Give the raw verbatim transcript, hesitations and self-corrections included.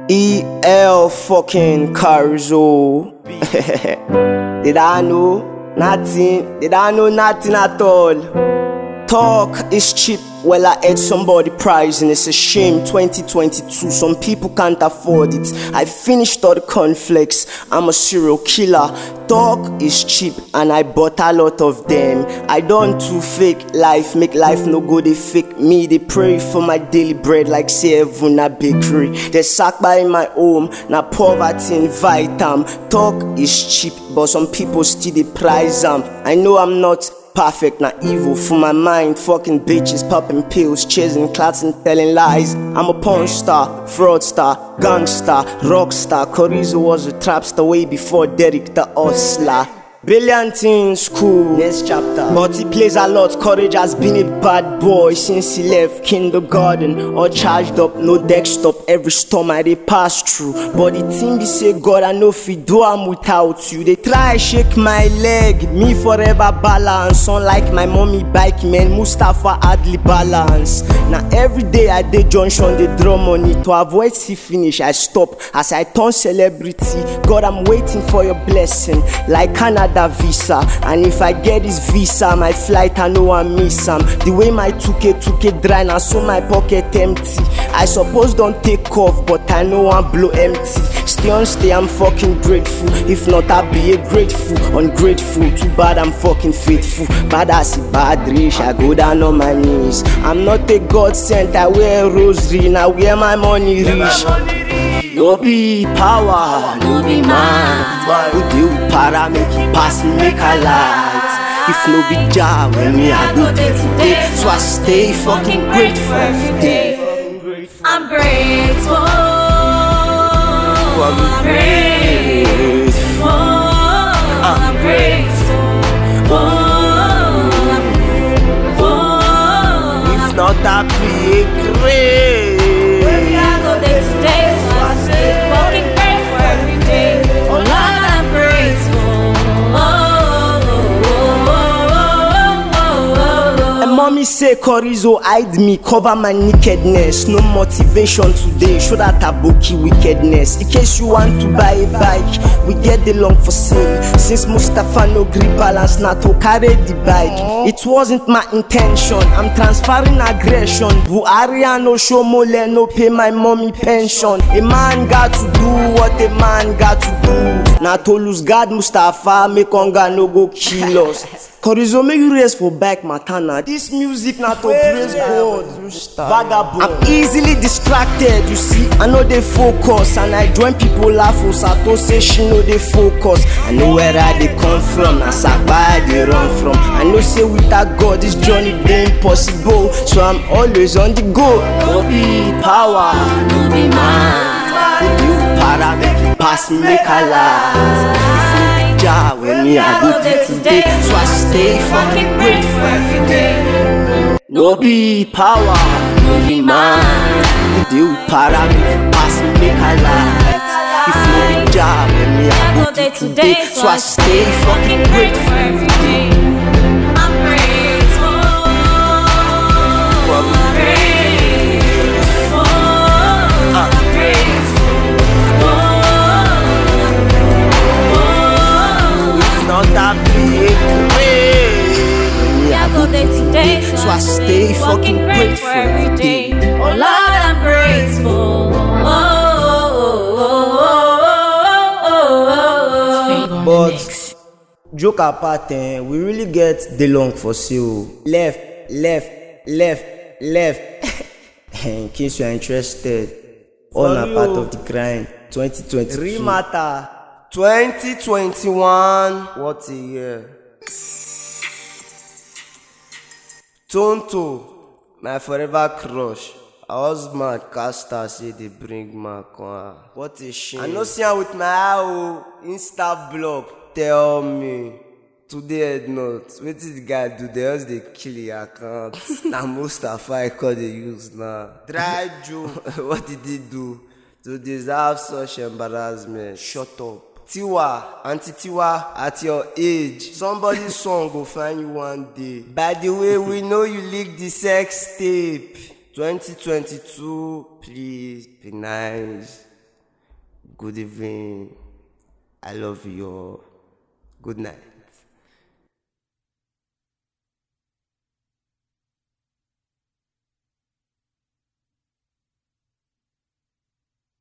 E L fucking Carzo. Did I know nothing? Did I know nothing at all? Talk is cheap. Well, I had somebody price and it's a shame. Twenty twenty-two, some people can't afford it. I finished all the cornflakes. I'm a serial killer. Talk is cheap and I bought a lot of them. I don't do fake life, make life no good. They fake me, they pray for my daily bread like say heaven a bakery. They sack by my home, na poverty invite them. Talk is cheap, but some people still they price them. I know I'm not perfect, not evil. For my mind, fucking bitches, popping pills, chasing clots and telling lies. I'm a porn star, fraudster, gangster, rockstar. Carzo was a trapster way before Derek the hustler. Brilliant in school, next chapter. But he plays a lot. Courage has been a bad boy since he left kindergarten. All charged up, no desktop. Every storm I they pass through. But the team they say God, I know if you do I'm without you. They try shake my leg, me forever balance. Unlike my mommy bike man, Mustafa hardly balance. Now every day I dey junction, they draw money. To avoid see finish, I stop as I turn celebrity. God, I'm waiting for your blessing, like Canada visa. And if I get this visa, my flight I know I miss am. The way my two K two K dry now, so my pocket empty. I suppose don't take off, but I know I'm blow empty. Stay on stay, I'm fucking grateful. If not, I'll be a grateful, ungrateful. Too bad I'm fucking faithful. Bad as a bad rich, I go down on my knees. I'm not a God sent, I wear a rosary. Now where my money reach. No be power, no be man. Who do para make it pass me make a light. If no be job, when me I go day to day. So I stay fucking grateful every day. I'm grateful. I'm grateful. I'm grateful. If not, I'll be a great. I go day to day, so I stay fucking grateful every day. Oh Lord, I'm grateful. Oh, oh, oh, oh, oh, oh. And mommy say Carzo hide me, cover my nakedness. No motivation today, show that aboki wickedness. In case you want to buy a bike, we get the long for sale. Since Mustafa no grip balance, not to carry the bike. It wasn't my intention, I'm transferring aggression. Buhari no show mole, no pay my mommy pension. A man got to do what a man got to do. Now to lose God Mustafa, make hunger no go kill us. Carzo, make you rest for back matana. This music not to praise God. Vagabond. I'm easily distracted, you see. I know they focus, and I join people laugh. Sato say she know they focus. I know where I they come from, and Sakba they run from. I know say without God this journey they impossible. So I'm always on the go. No be power, no be man. Who do para make it pass me make a light. When me I go day to day, so I stay fucking grateful every day. No be power, no be man. Who do para me pass me make a light. If no be job, when me I go day to day, so I stay fucking grateful every day. I'm grateful. I'm grateful. I'm grateful. Not that be a great. I go day to day, so I stay fucking grateful every day. Oh Lord, I'm grateful. Oh, oh, oh, oh, oh. But joke apart, eh, we really get the long for sale. Left, left, left, left. In case you are interested, all are part of the grind. twenty twenty-two. Real matter. twenty twenty-one, what a year. Tonto, my forever crush. I was mad, Casta say they bring my car. What a shame. I know see her with my eye, Insta blog. Tell me, today head not. What did the guy do? They just they kill your account. Now Mustafa I call the use now. Dry Joe. What did he do to deserve such embarrassment? Shut up. Tiwa, Auntie Tiwa, at your age, somebody's song will find you one day. By the way, we know you leaked the sex tape. twenty twenty-two, please be nice. Good evening. I love you all. Good night.